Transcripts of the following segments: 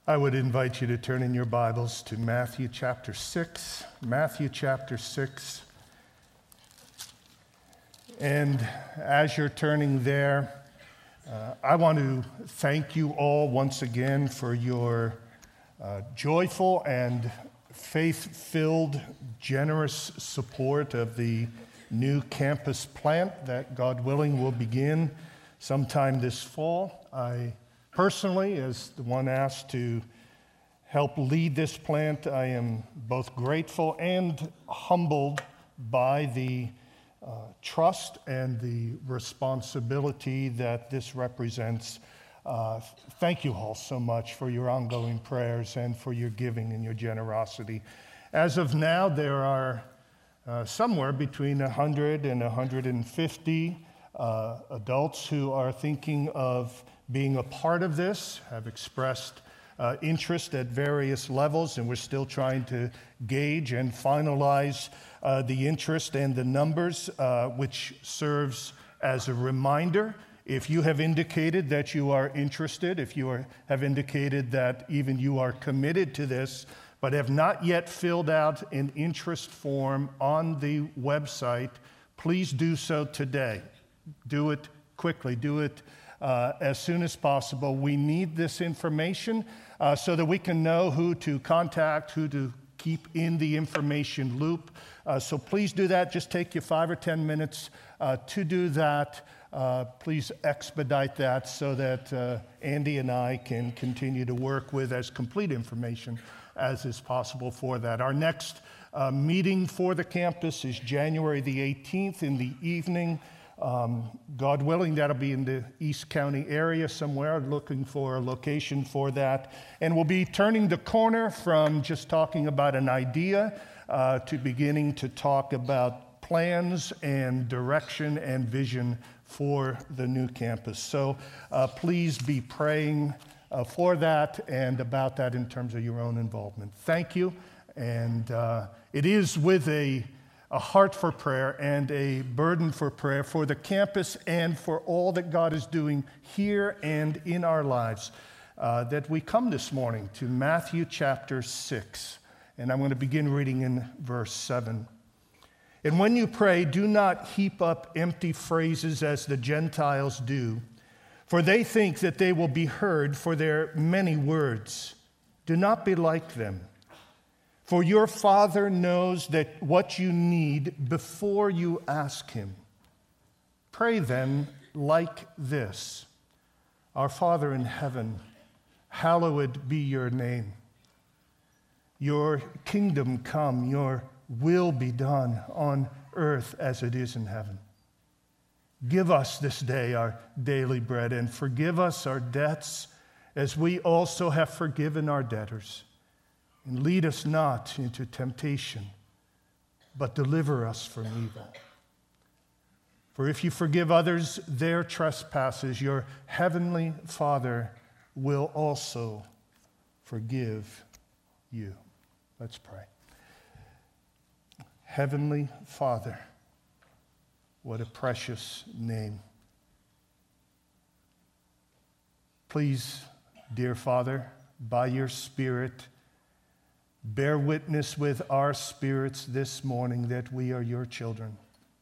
I would invite you to turn in your Bibles to Matthew chapter 6. Matthew chapter 6. And as you're turning there, I want to thank you all once again for your joyful and faith-filled, generous support of the new campus plant that, God willing, will begin sometime this fall. I personally, as the one asked to help lead this plant, I am both grateful and humbled by the trust and the responsibility that this represents. Thank you all so much for your ongoing prayers and for your giving and your generosity. As of now, there are somewhere between 100 and 150 adults who are thinking of being a part of this, have expressed interest at various levels, and we're still trying to gauge and finalize the interest and the numbers, which serves as a reminder. If you have indicated that you are interested, if you have indicated that even you are committed to this, but have not yet filled out an interest form on the website, please do so today. Do it quickly. Do it as soon as possible. We need this information so that we can know who to contact, who to keep in the information loop. So please do that. Just take you 5 or 10 minutes to do that. Please expedite that so that Andy and I can continue to work with as complete information as is possible for that. Our next meeting for the campus is January the 18th in the evening. God willing, that'll be in the East County area somewhere, looking for a location for that. And we'll be turning the corner from just talking about an idea to beginning to talk about plans and direction and vision for the new campus. So please be praying for that and about that in terms of your own involvement. Thank you. And it is with a heart for prayer and a burden for prayer for the campus and for all that God is doing here and in our lives that we come this morning to Matthew chapter 6. And I'm going to begin reading in verse 7. And when you pray, do not heap up empty phrases as the Gentiles do, for they think that they will be heard for their many words. Do not be like them. For your Father knows that what you need before you ask Him. Pray then like this: Our Father in heaven, hallowed be your name. Your kingdom come, your will be done on earth as it is in heaven. Give us this day our daily bread, and forgive us our debts as we also have forgiven our debtors. And lead us not into temptation, but deliver us from evil. For if you forgive others their trespasses, your heavenly Father will also forgive you. Let's pray. Heavenly Father, what a precious name. Please, dear Father, by your Spirit, bear witness with our spirits this morning that we are your children.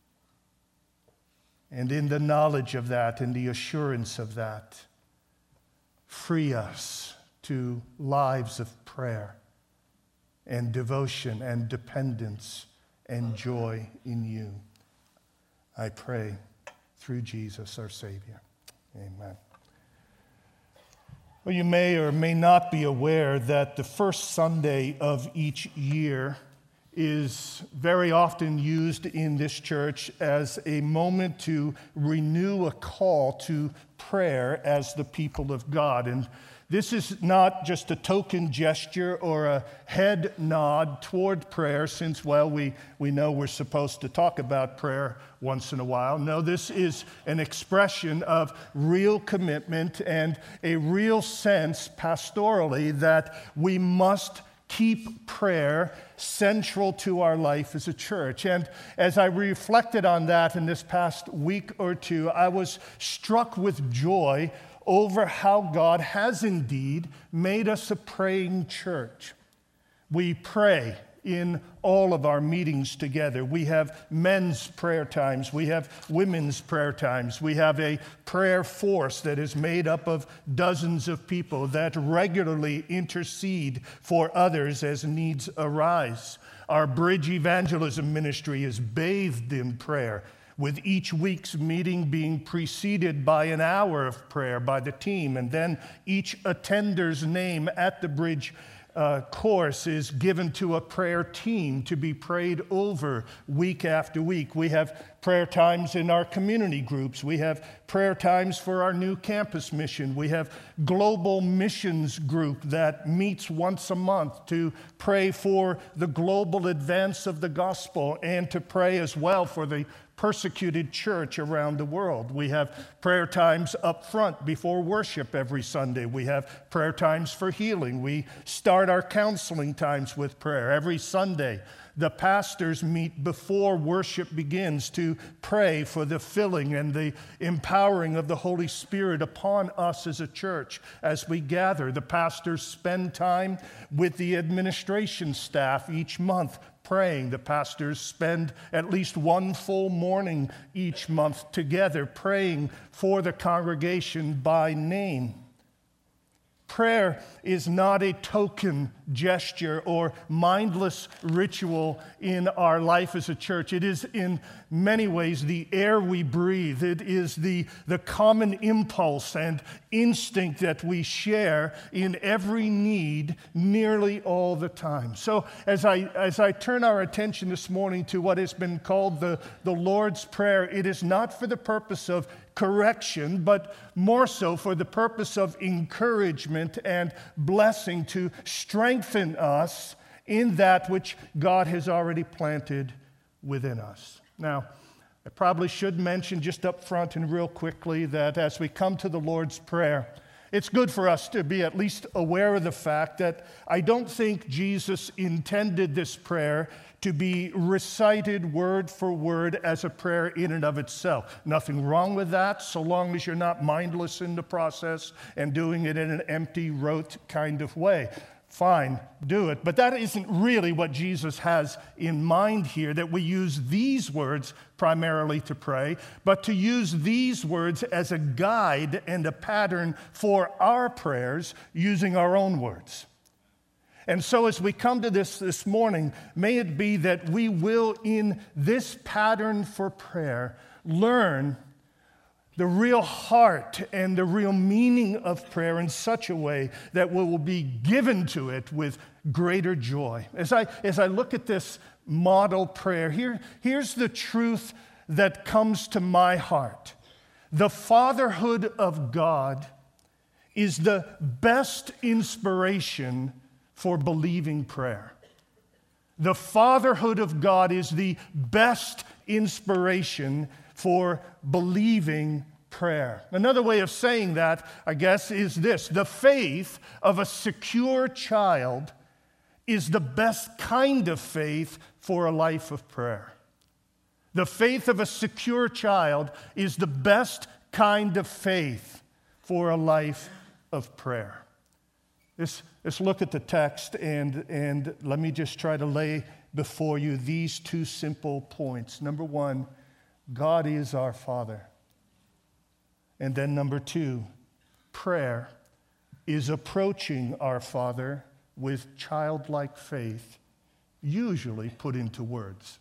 And in the knowledge of that and the assurance of that, free us to lives of prayer and devotion and dependence and joy in you. I pray through Jesus our Savior. Amen. Well, you may or may not be aware that the first Sunday of each year is very often used in this church as a moment to renew a call to prayer as the people of God. And this is not just a token gesture or a head nod toward prayer, since, well, we know we're supposed to talk about prayer once in a while. No, this is an expression of real commitment and a real sense pastorally that we must keep prayer central to our life as a church. And as I reflected on that in this past week or two, I was struck with joy over how God has indeed made us a praying church. We pray in all of our meetings together. We have men's prayer times. We have women's prayer times. We have a prayer force that is made up of dozens of people that regularly intercede for others as needs arise. Our Bridge Evangelism ministry is bathed in prayer, with each week's meeting being preceded by an hour of prayer by the team, and then each attender's name at the Bridge course is given to a prayer team to be prayed over week after week. We have prayer times in our community groups. We have prayer times for our new campus mission. We have global missions group that meets once a month to pray for the global advance of the gospel and to pray as well for the persecuted church around the world. We have prayer times up front before worship every Sunday. We have prayer times for healing. We start our counseling times with prayer every Sunday. The pastors meet before worship begins to pray for the filling and the empowering of the Holy Spirit upon us as a church as we gather. The pastors spend time with the administration staff each month praying. The pastors spend at least one full morning each month together praying for the congregation by name. Prayer is not a token gesture or mindless ritual in our life as a church. It is in many ways the air we breathe. It is the common impulse and instinct that we share in every need nearly all the time. So as I turn our attention this morning to what has been called the Lord's Prayer, it is not for the purpose of correction, but more so for the purpose of encouragement and blessing to strengthen us in that which God has already planted within us. Now, I probably should mention just up front and real quickly that as we come to the Lord's Prayer, it's good for us to be at least aware of the fact that I don't think Jesus intended this prayer to be recited word for word as a prayer in and of itself. Nothing wrong with that, so long as you're not mindless in the process and doing it in an empty, rote kind of way. Fine, do it. But that isn't really what Jesus has in mind here, that we use these words primarily to pray, but to use these words as a guide and a pattern for our prayers using our own words. And so as we come to this morning, may it be that we will, in this pattern for prayer, learn the real heart and the real meaning of prayer in such a way that we will be given to it with greater joy. As I look at this model prayer, here's the truth that comes to my heart. The fatherhood of God is the best inspiration for believing prayer. The fatherhood of God is the best inspiration for believing prayer. Another way of saying that, I guess, is this: the faith of a secure child is the best kind of faith for a life of prayer. The faith of a secure child is the best kind of faith for a life of prayer. Let's look at the text and let me just try to lay before you these two simple points. Number one, God is our Father. And then number two, prayer is approaching our Father with childlike faith, usually put into words.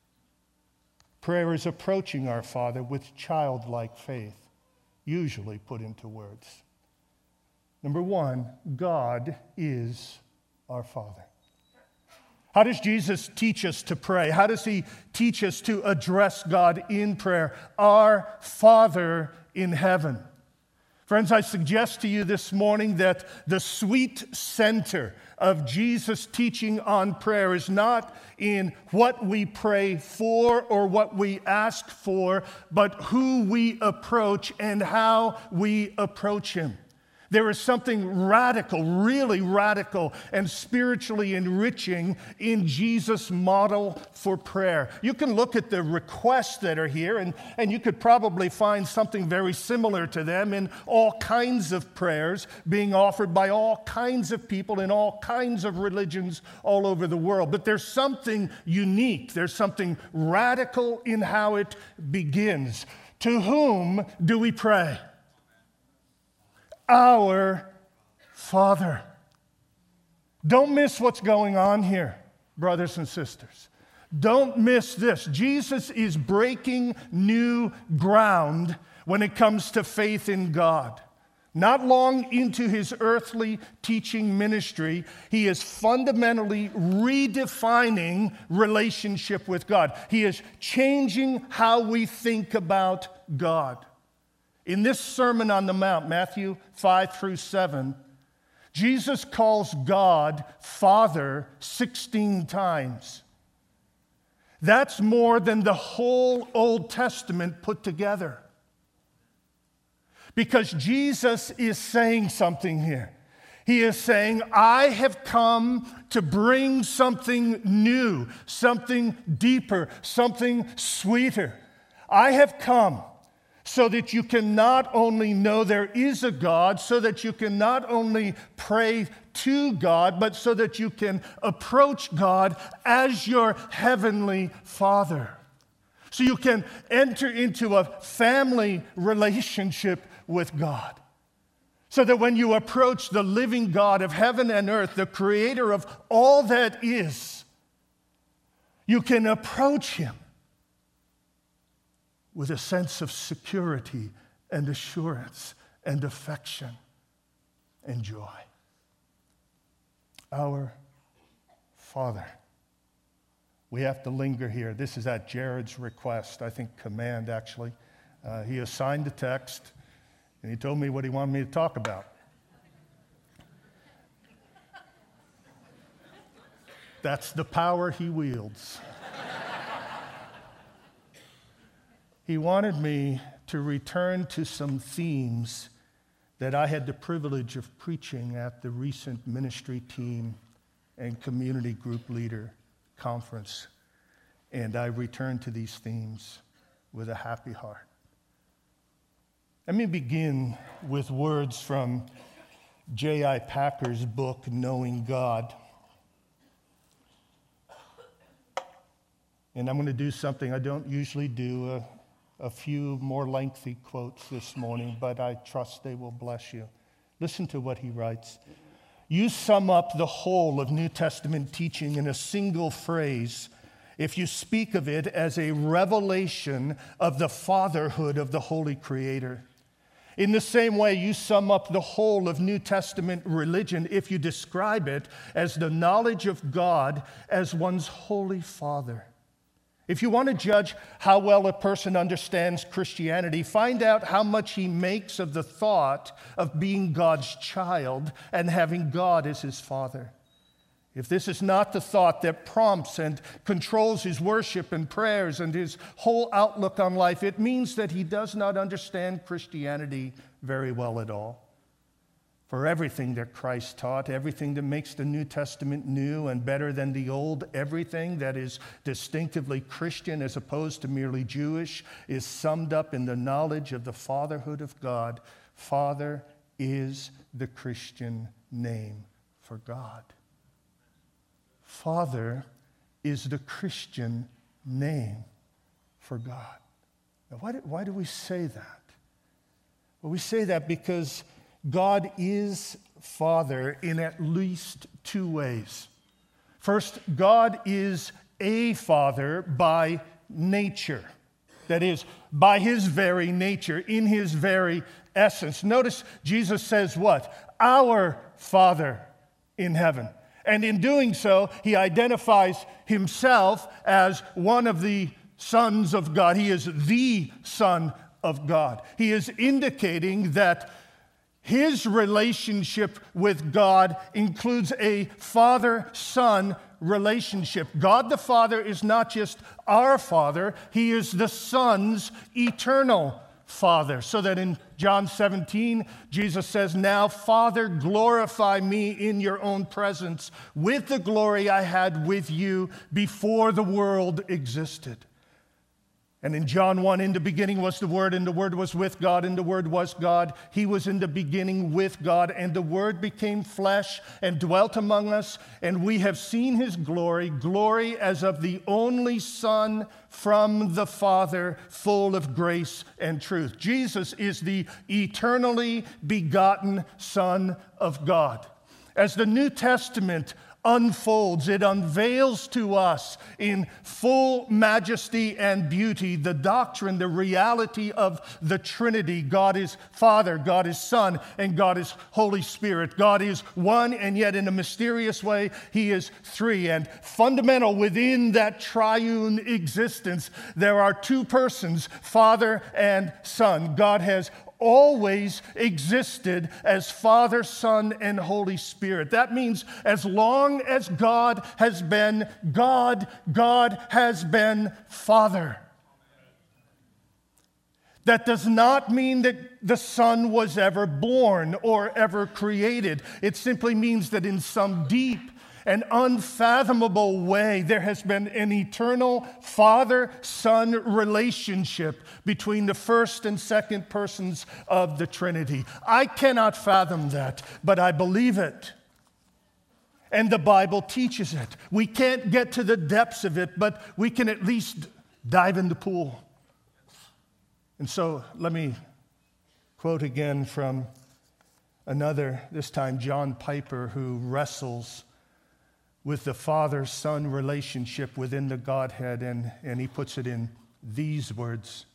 Prayer is approaching our Father with childlike faith, usually put into words. Number one, God is our Father. How does Jesus teach us to pray? How does he teach us to address God in prayer? Our Father in heaven. Friends, I suggest to you this morning that the sweet center of Jesus' teaching on prayer is not in what we pray for or what we ask for, but who we approach and how we approach him. There is something radical, really radical, and spiritually enriching in Jesus' model for prayer. You can look at the requests that are here, and you could probably find something very similar to them in all kinds of prayers being offered by all kinds of people in all kinds of religions all over the world. But there's something unique. There's something radical in how it begins. To whom do we pray? Our Father. Don't miss what's going on here, brothers and sisters. Don't miss this. Jesus is breaking new ground when it comes to faith in God. Not long into his earthly teaching ministry, he is fundamentally redefining relationship with God. He is changing how we think about God. In this Sermon on the Mount, Matthew 5 through 7, Jesus calls God Father 16 times. That's more than the whole Old Testament put together. Because Jesus is saying something here. He is saying, I have come to bring something new, something deeper, something sweeter. I have come so that you can not only know there is a God, so that you can not only pray to God, but so that you can approach God as your heavenly Father. So you can enter into a family relationship with God. So that when you approach the living God of heaven and earth, the creator of all that is, you can approach him with a sense of security and assurance and affection and joy. Our Father. We have to linger here. This is at Jared's request, I think command actually. He assigned the text and he told me what he wanted me to talk about. That's the power he wields. He wanted me to return to some themes that I had the privilege of preaching at the recent ministry team and community group leader conference. And I returned to these themes with a happy heart. Let me begin with words from J.I. Packer's book, Knowing God. And I'm going to do something I don't usually do, a few more lengthy quotes this morning, but I trust they will bless you. Listen to what he writes. You sum up the whole of New Testament teaching in a single phrase if you speak of it as a revelation of the fatherhood of the Holy Creator. In the same way, you sum up the whole of New Testament religion if you describe it as the knowledge of God as one's Holy Father. If you want to judge how well a person understands Christianity, find out how much he makes of the thought of being God's child and having God as his Father. If this is not the thought that prompts and controls his worship and prayers and his whole outlook on life, it means that he does not understand Christianity very well at all. For everything that Christ taught, everything that makes the New Testament new and better than the Old, everything that is distinctively Christian as opposed to merely Jewish, is summed up in the knowledge of the fatherhood of God. Father is the Christian name for God. Father is the Christian name for God. Now, why do we say that? Well, we say that because God is Father in at least two ways. First, God is a Father by nature. That is, by his very nature, in his very essence. Notice Jesus says what? Our Father in heaven. And in doing so, he identifies himself as one of the sons of God. He is the Son of God. He is indicating that his relationship with God includes a father-son relationship. God the Father is not just our Father, he is the Son's eternal Father. So that in John 17, Jesus says, "Now, Father, glorify me in your own presence with the glory I had with you before the world existed." And in John 1, "In the beginning was the Word, and the Word was with God, and the Word was God. He was in the beginning with God, and the Word became flesh and dwelt among us, and we have seen His glory, glory as of the only Son from the Father, full of grace and truth." Jesus is the eternally begotten Son of God. As the New Testament unfolds, it unveils to us in full majesty and beauty the doctrine, the reality of the Trinity. God is Father, God is Son, and God is Holy Spirit. God is one, and yet in a mysterious way, He is three. And fundamental within that triune existence, there are two persons, Father and Son. God has always existed as Father, Son, and Holy Spirit. That means as long as God has been God, God has been Father. That does not mean that the Son was ever born or ever created. It simply means that in some deep and unfathomable way, there has been an eternal Father-Son relationship between the first and second persons of the Trinity. I cannot fathom that, but I believe it. And the Bible teaches it. We can't get to the depths of it, but we can at least dive in the pool. And so let me quote again from another, this time John Piper, who wrestles with the Father-Son relationship within the Godhead, and he puts it in these words.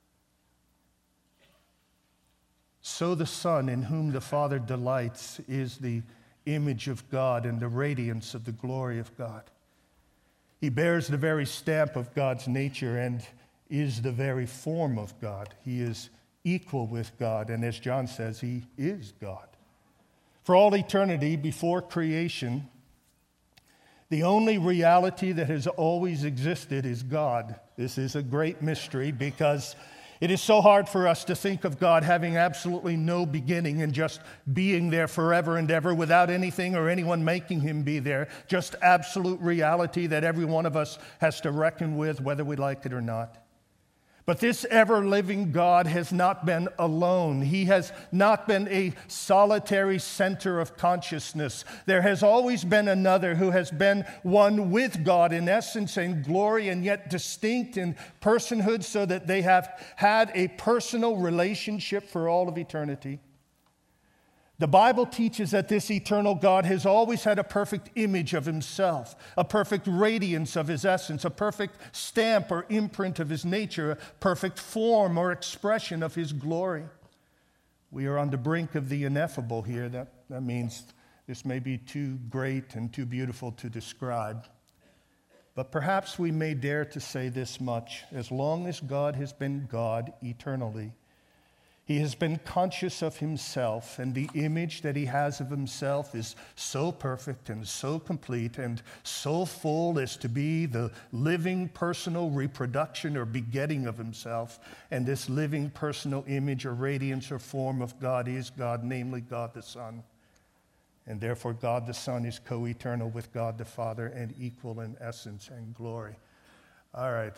"So the Son, in whom the Father delights, is the image of God and the radiance of the glory of God. He bears the very stamp of God's nature and is the very form of God. He is equal with God, and as John says, He is God. For all eternity, before creation, the only reality that has always existed is God." This is a great mystery because it is so hard for us to think of God having absolutely no beginning and just being there forever and ever without anything or anyone making Him be there. Just absolute reality that every one of us has to reckon with, whether we like it or not. But this ever-living God has not been alone. He has not been a solitary center of consciousness. There has always been another who has been one with God in essence and glory, and yet distinct in personhood, so that they have had a personal relationship for all of eternity. The Bible teaches that this eternal God has always had a perfect image of Himself, a perfect radiance of His essence, a perfect stamp or imprint of His nature, a perfect form or expression of His glory. We are on the brink of the ineffable here. That means this may be too great and too beautiful to describe. But perhaps we may dare to say this much: as long as God has been God eternally, He has been conscious of Himself, and the image that He has of Himself is so perfect and so complete and so full as to be the living personal reproduction or begetting of Himself. And this living personal image or radiance or form of God is God, namely God the Son. And therefore God the Son is co-eternal with God the Father and equal in essence and glory. All right.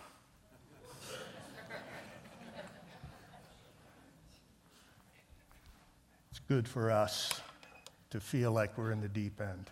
Good for us to feel like we're in the deep end.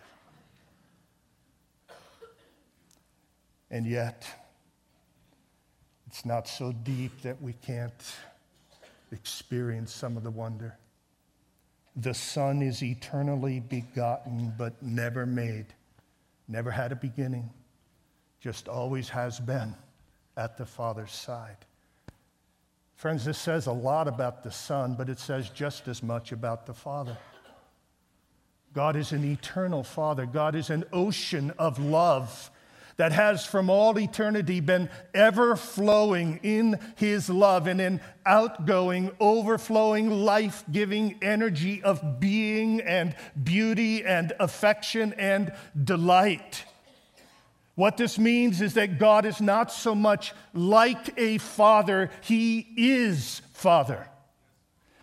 And yet, it's not so deep that we can't experience some of the wonder. The Son is eternally begotten, but never made, never had a beginning, just always has been at the Father's side. Friends, this says a lot about the Son, but it says just as much about the Father. God is an eternal Father. God is an ocean of love that has from all eternity been ever flowing in His love and in outgoing, overflowing, life-giving energy of being and beauty and affection and delight. What this means is that God is not so much like a father, He is Father.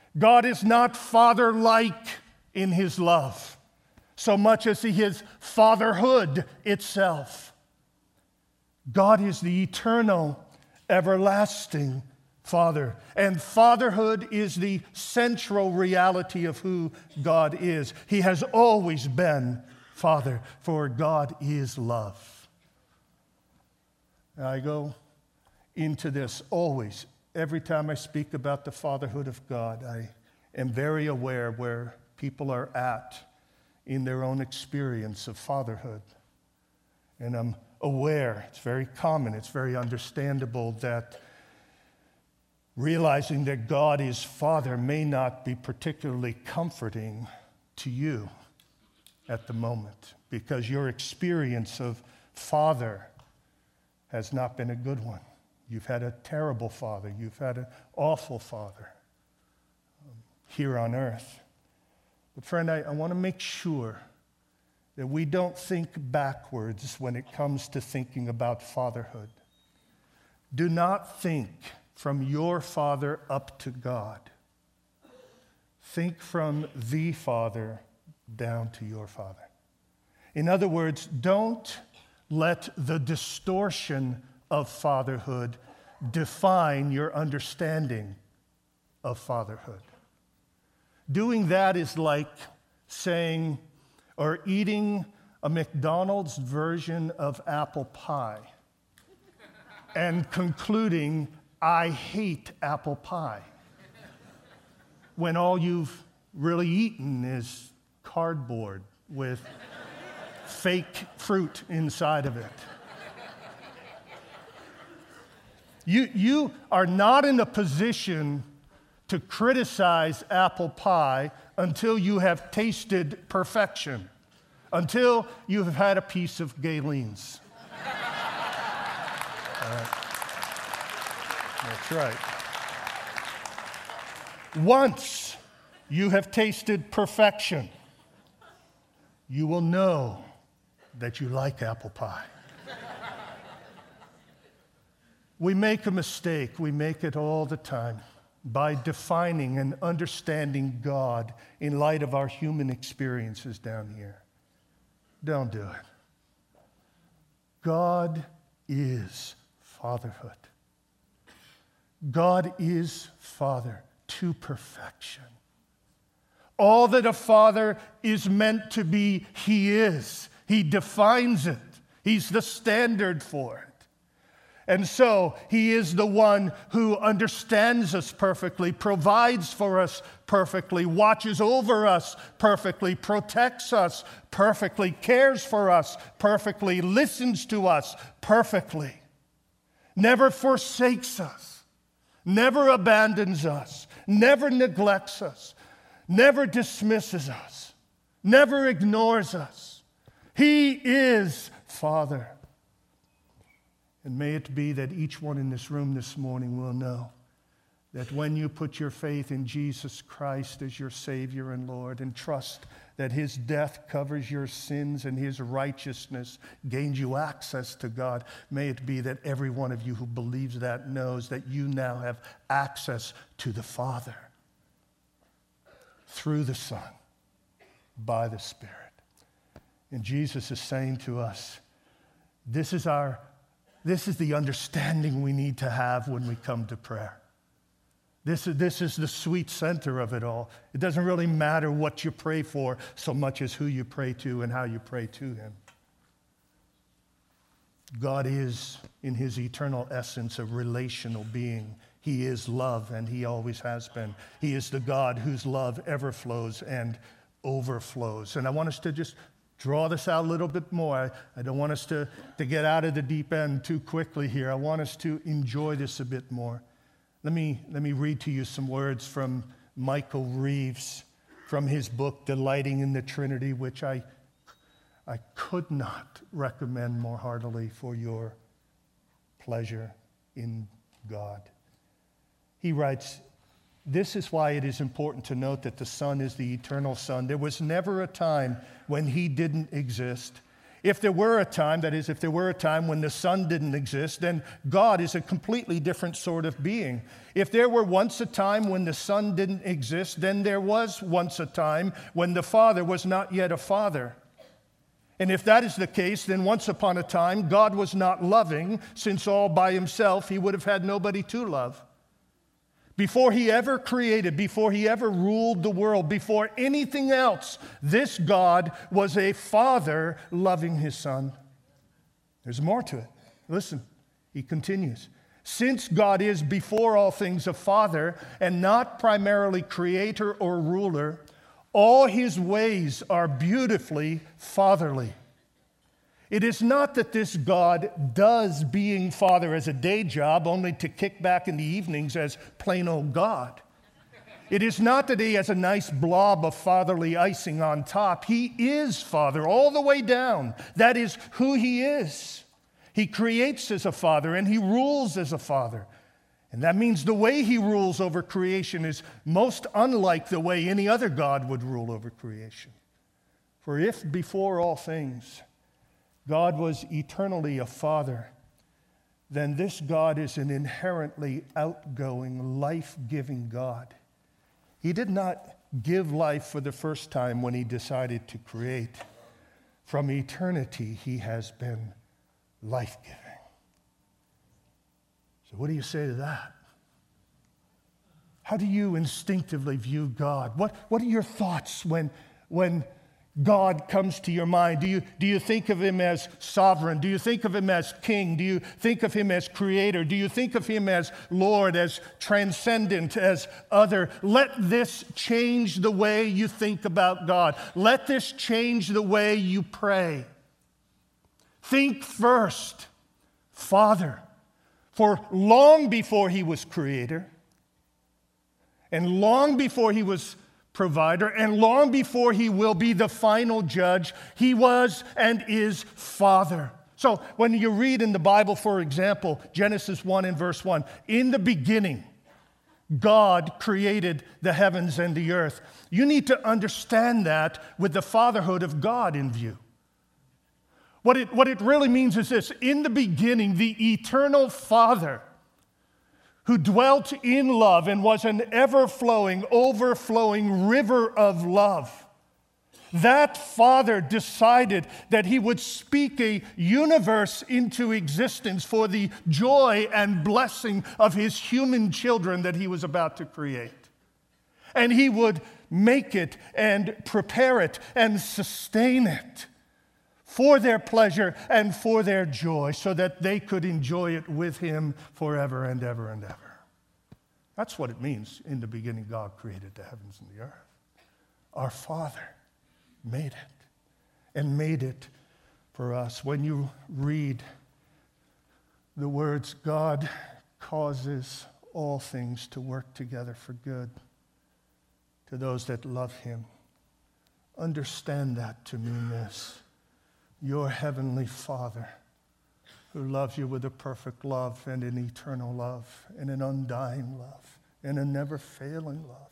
God is not father-like in his love, so much as he is fatherhood itself. God is the eternal, everlasting Father, and fatherhood is the central reality of who God is. He has always been Father, for God is love. And I go into this always. Every time I speak about the fatherhood of God, I am very aware where people are at in their own experience of fatherhood. And I'm aware, it's very common, it's very understandable that realizing that God is Father may not be particularly comforting to you at the moment, because your experience of Father has not been a good one. You've had a terrible father. You've had an awful father here on earth. But friend, I want to make sure that we don't think backwards when it comes to thinking about fatherhood. Do not think from your father up to God. Think from the Father down to your Father. In other words, don't let the distortion of fatherhood define your understanding of fatherhood. Doing that is like saying or eating a McDonald's version of apple pie and concluding, I hate apple pie, when all you've really eaten is cardboard with fake fruit inside of it. You are not in a position to criticize apple pie until you have tasted perfection, until you have had a piece of Galen's. That's right. Once you have tasted perfection, you will know that you like apple pie. We make a mistake, we make it all the time, by defining and understanding God in light of our human experiences down here. Don't do it. God is fatherhood. God is Father to perfection. All that a father is meant to be, he is. He defines it. He's the standard for it. And so he is the one who understands us perfectly, provides for us perfectly, watches over us perfectly, protects us perfectly, cares for us perfectly, listens to us perfectly, never forsakes us, never abandons us, never neglects us, never dismisses us, never ignores us. He is Father. And may it be that each one in this room this morning will know that when you put your faith in Jesus Christ as your Savior and Lord and trust that his death covers your sins and his righteousness gains you access to God, may it be that every one of you who believes that knows that you now have access to the Father through the Son, by the Spirit. And Jesus is saying to us, this is the understanding we need to have when we come to prayer. This is the sweet center of it all. It doesn't really matter what you pray for so much as who you pray to and how you pray to him. God is, in his eternal essence, a relational being. He is love, and he always has been. He is the God whose love ever flows and overflows. And I want us to just draw this out a little bit more. I don't want us to get out of the deep end too quickly here. I want us to enjoy this a bit more. Let me read to you some words from Michael Reeves from his book, Delighting in the Trinity, which I could not recommend more heartily for your pleasure in God. He writes, "This is why it is important to note that the Son is the eternal Son. There was never a time when he didn't exist. If there were a time, that is, if there were a time when the Son didn't exist, then God is a completely different sort of being. If there were once a time when the Son didn't exist, then there was once a time when the Father was not yet a Father. And if that is the case, then once upon a time, God was not loving, since all by himself he would have had nobody to love. Before he ever created, before he ever ruled the world, before anything else, this God was a Father loving his Son. There's more to it. Listen, he continues. Since God is before all things a Father and not primarily creator or ruler, all his ways are beautifully fatherly. It is not that this God does being Father as a day job only to kick back in the evenings as plain old God. It is not that he has a nice blob of fatherly icing on top. He is Father all the way down. That is who he is. He creates as a Father and he rules as a Father. And that means the way he rules over creation is most unlike the way any other God would rule over creation. For if before all things God was eternally a Father, then this God is an inherently outgoing, life-giving God. He did not give life for the first time when he decided to create. From eternity, he has been life-giving. So what do you say to that? How do you instinctively view God? What are your thoughts when God comes to your mind? Do you think of him as sovereign? Do you think of him as king? Do you think of him as creator? Do you think of him as Lord, as transcendent, as other? Let this change the way you think about God. Let this change the way you pray. Think first, Father, for long before he was creator, and long before he was provider, and long before he will be the final judge, he was and is Father. So when you read in the Bible, for example, Genesis 1 and verse 1, in the beginning, God created the heavens and the earth. You need to understand that with the fatherhood of God in view. What it really means is this: in the beginning, the eternal Father, who dwelt in love and was an ever-flowing, overflowing river of love, that Father decided that he would speak a universe into existence for the joy and blessing of his human children that he was about to create. And he would make it and prepare it and sustain it for their pleasure and for their joy, so that they could enjoy it with him forever and ever and ever. That's what it means. In the beginning, God created the heavens and the earth. Our Father made it, and made it for us. When you read the words, God causes all things to work together for good to those that love him, understand that to mean this: your heavenly Father, who loves you with a perfect love and an eternal love and an undying love and a never-failing love.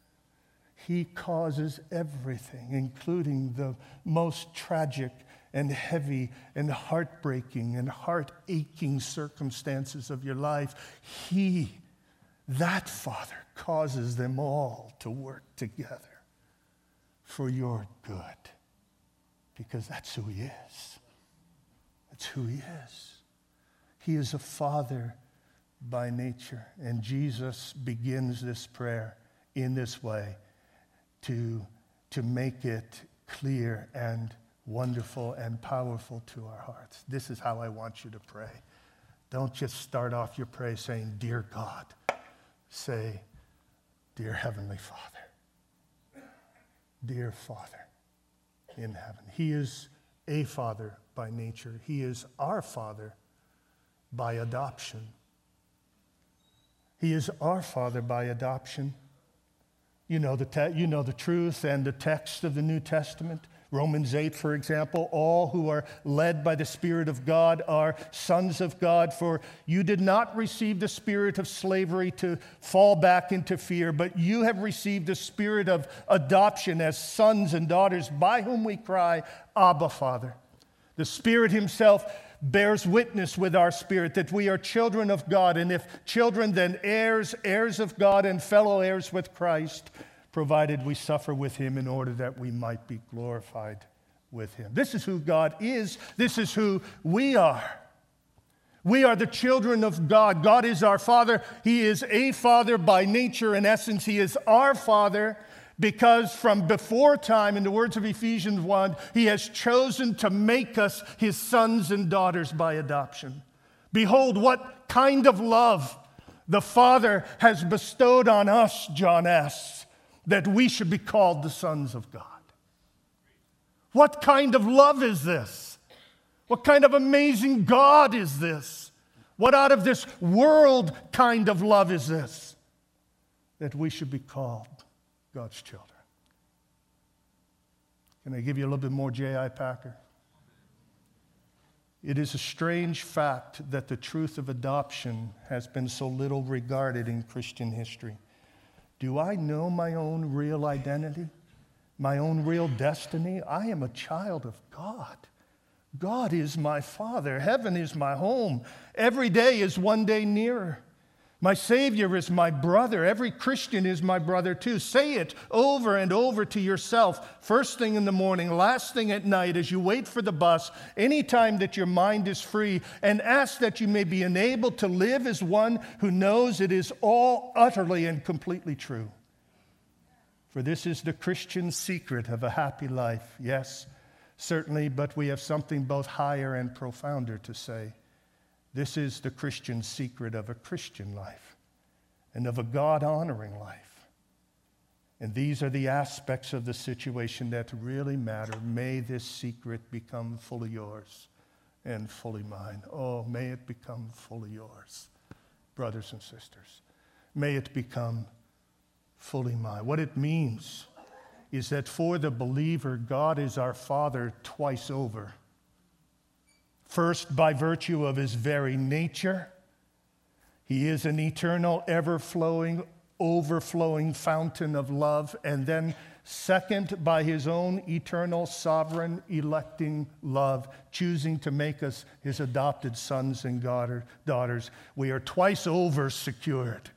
He causes everything, including the most tragic and heavy and heartbreaking and heart-aching circumstances of your life. He, that Father, causes them all to work together for your good. Because that's who he is. That's who he is. He is a Father by nature. And Jesus begins this prayer in this way to make it clear and wonderful and powerful to our hearts. This is how I want you to pray. Don't just start off your prayer saying, "Dear God." Say, "Dear Heavenly Father." Dear Father in heaven. He is a Father by nature. He is our Father by adoption. He is our Father by adoption. You know the truth and the text of the New Testament. Romans 8, for example, all who are led by the Spirit of God are sons of God, for you did not receive the spirit of slavery to fall back into fear, but you have received the spirit of adoption as sons and daughters, by whom we cry, Abba, Father. The Spirit himself bears witness with our spirit that we are children of God, and if children, then heirs, heirs of God and fellow heirs with Christ, provided we suffer with him in order that we might be glorified with him. This is who God is. This is who we are. We are the children of God. God is our Father. He is a Father by nature. In essence, he is our Father because from before time, in the words of Ephesians 1, he has chosen to make us his sons and daughters by adoption. Behold, what kind of love the Father has bestowed on us, John asks, that we should be called the sons of God. What kind of love is this? What kind of amazing God is this? What out of this world kind of love is this? That we should be called God's children. Can I give you a little bit more J.I. Packer? It is a strange fact that the truth of adoption has been so little regarded in Christian history. Do I know my own real identity? My own real destiny? I am a child of God. God is my Father. Heaven is my home. Every day is one day nearer. My Savior is my brother. Every Christian is my brother too. Say it over and over to yourself, first thing in the morning, last thing at night, as you wait for the bus, anytime that your mind is free, and ask that you may be enabled to live as one who knows it is all utterly and completely true. For this is the Christian secret of a happy life. Yes, certainly, but we have something both higher and profounder to say. This is the Christian secret of a Christian life and of a God-honoring life. And these are the aspects of the situation that really matter. May this secret become fully yours and fully mine. Oh, may it become fully yours, brothers and sisters. May it become fully mine. What it means is that for the believer, God is our Father twice over. First, by virtue of his very nature, he is an eternal, ever-flowing, overflowing fountain of love. And then, second, by his own eternal, sovereign, electing love, choosing to make us his adopted sons and daughters. We are twice over secured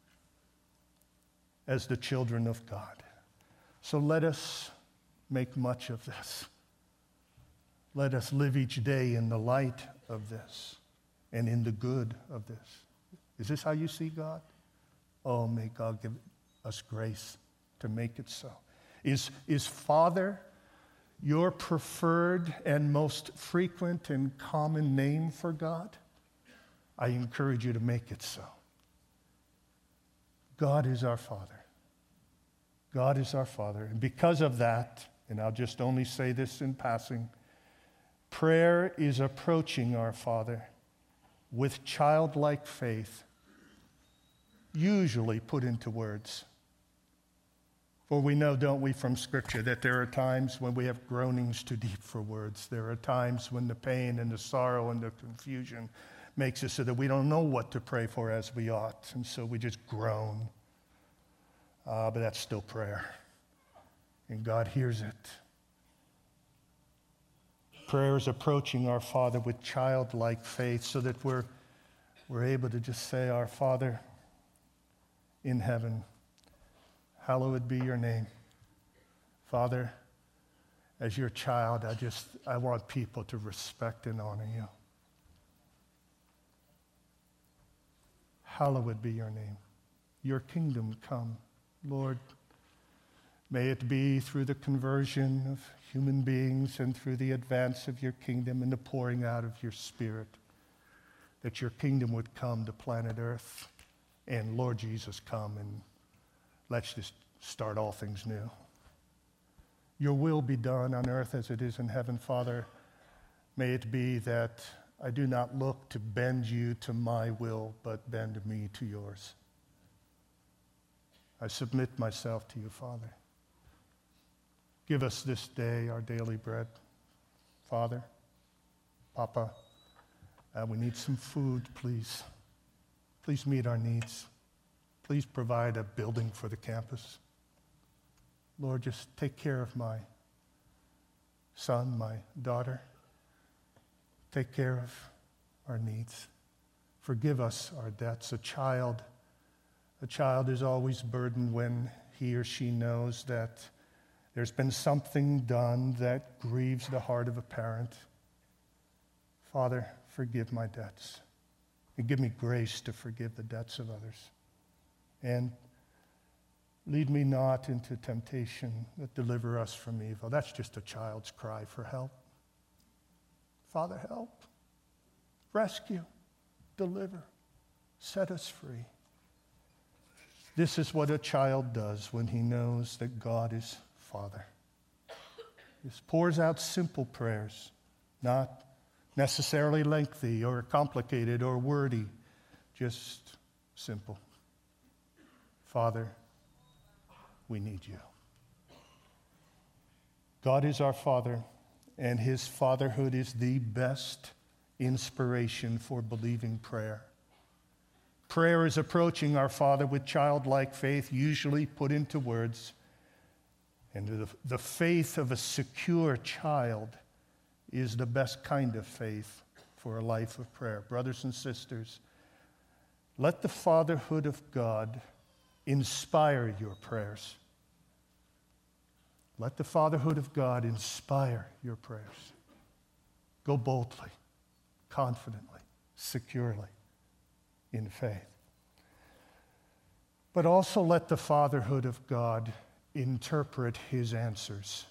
as the children of God. So let us make much of this. Let us live each day in the light of this and in the good of this. Is this how you see God? Oh, may God give us grace to make it so. Is Father your preferred and most frequent and common name for God? I encourage you to make it so. God is our Father. God is our Father. And because of that, and I'll just only say this in passing, prayer is approaching our Father with childlike faith, usually put into words. For we know, don't we, from Scripture, that there are times when we have groanings too deep for words. There are times when the pain and the sorrow and the confusion makes it so that we don't know what to pray for as we ought, and so we just groan. But that's still prayer, and God hears it. Prayer is approaching our Father with childlike faith so that we're able to just say, Our Father in heaven, hallowed be your name. Father, as your child, I want people to respect and honor you. Hallowed be your name. Your kingdom come. Lord, may it be through the conversion of human beings and through the advance of your kingdom and the pouring out of your Spirit, that your kingdom would come to planet Earth. And Lord Jesus, come and let's just start all things new. Your will be done on earth as it is in heaven, Father. May it be that I do not look to bend you to my will, but bend me to yours. I submit myself to you, Father. Give us this day our daily bread. Father, Papa, we need some food, please. Please meet our needs. Please provide a building for the campus. Lord, just take care of my son, my daughter. take care of our needs. Forgive us our debts. A child is always burdened when he or she knows that there's been something done that grieves the heart of a parent. Father, forgive my debts. And give me grace to forgive the debts of others. And lead me not into temptation, but deliver us from evil. That's just a child's cry for help. Father, help. Rescue. Deliver. Set us free. This is what a child does when he knows that God is Father. He pours out simple prayers, not necessarily lengthy or complicated or wordy, just simple. Father, we need you. God is our Father, and his fatherhood is the best inspiration for believing prayer. Prayer is approaching our Father with childlike faith, usually put into words. And the faith of a secure child is the best kind of faith for a life of prayer. Brothers and sisters, let the fatherhood of God inspire your prayers. Let the fatherhood of God inspire your prayers. Go boldly, confidently, securely, in faith. But also let the fatherhood of God interpret his answers.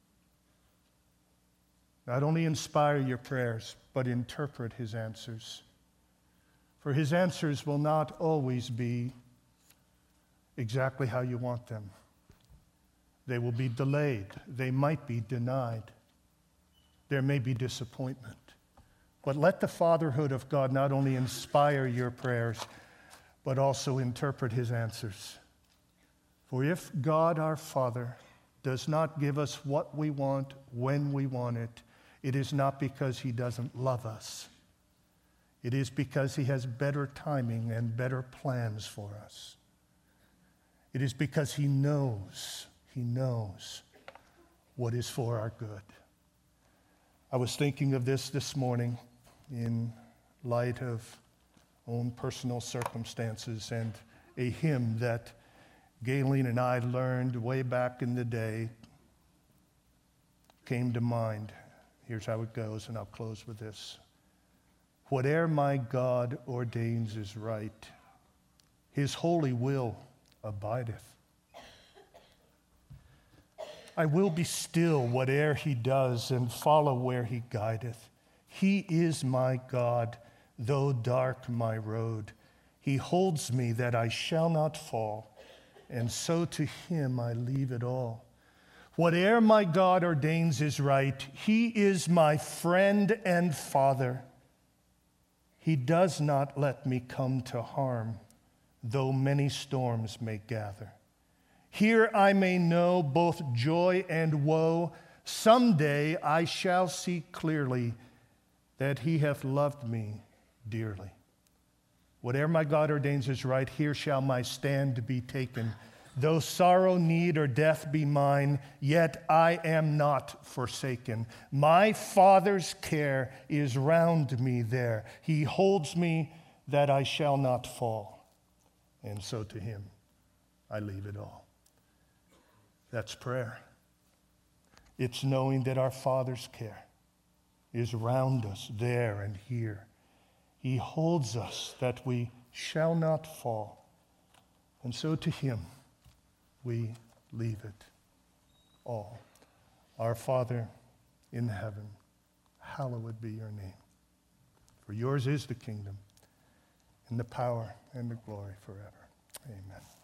Not only inspire your prayers, but interpret his answers. For his answers will not always be exactly how you want them. They will be delayed. They might be denied. There may be disappointment. But let the fatherhood of God not only inspire your prayers, but also interpret his answers. For if God our Father does not give us what we want when we want it, it is not because he doesn't love us. It is because he has better timing and better plans for us. It is because he knows what is for our good. I was thinking of this morning in light of own personal circumstances, and a hymn that Gayleen and I learned way back in the day came to mind. Here's how it goes, and I'll close with this. Whate'er my God ordains is right, his holy will abideth. I will be still whate'er he does, and follow where he guideth. He is my God, though dark my road. He holds me that I shall not fall, and so to him I leave it all. Whate'er my God ordains is right. He is my friend and father. He does not let me come to harm, though many storms may gather. Here I may know both joy and woe. Someday I shall see clearly that he hath loved me dearly. Whatever my God ordains is right, here shall my stand be taken. Though sorrow, need, or death be mine, yet I am not forsaken. My Father's care is round me there. He holds me that I shall not fall. And so to him I leave it all. That's prayer. It's knowing that our Father's care is round us there and here. He holds us that we shall not fall. And so to him we leave it all. Our Father in heaven, hallowed be your name. For yours is the kingdom and the power and the glory forever. Amen.